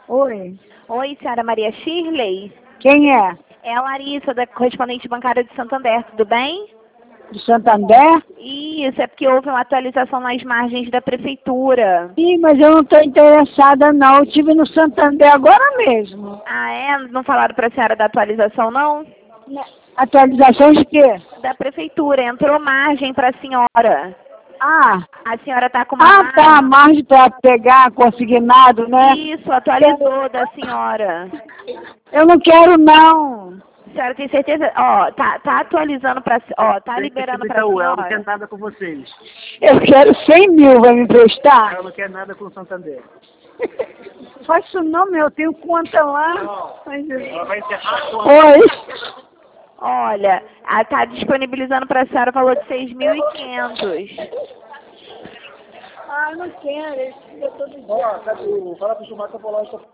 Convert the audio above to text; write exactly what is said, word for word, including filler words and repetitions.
Oi. Oi, senhora Maria Shirley? Quem é? É a Larissa, da correspondente bancária de Santander, tudo bem? De Santander? Isso, é porque houve uma atualização nas margens da prefeitura. Sim, mas eu não estou interessada não. Eu estive no Santander agora mesmo. Ah, é? Não falaram para a senhora da atualização, não? Atualização de quê? Da prefeitura, entrou margem para a senhora. Ah, A senhora está com uma ah margem... tá, margem para pegar consignado, né? Isso, atualizou da senhora. Eu não quero não. A senhora tem certeza? Ó, tá, tá atualizando para... Ó, tá liberando para a Itaú, ela não quer senhora. nada com vocês. Eu quero cem mil, vai me emprestar? Ela não quer nada com o Santander. Faz isso não, meu, eu tenho conta lá. Ai, Jesus. Ela vai encerrar a conta. Oi. Olha, a- tá disponibilizando para a senhora o valor de seis mil e quinhentos. Ah, não quero. Eu tô de... Ó, cadê o... Fala pro Gilmar que eu vou lá.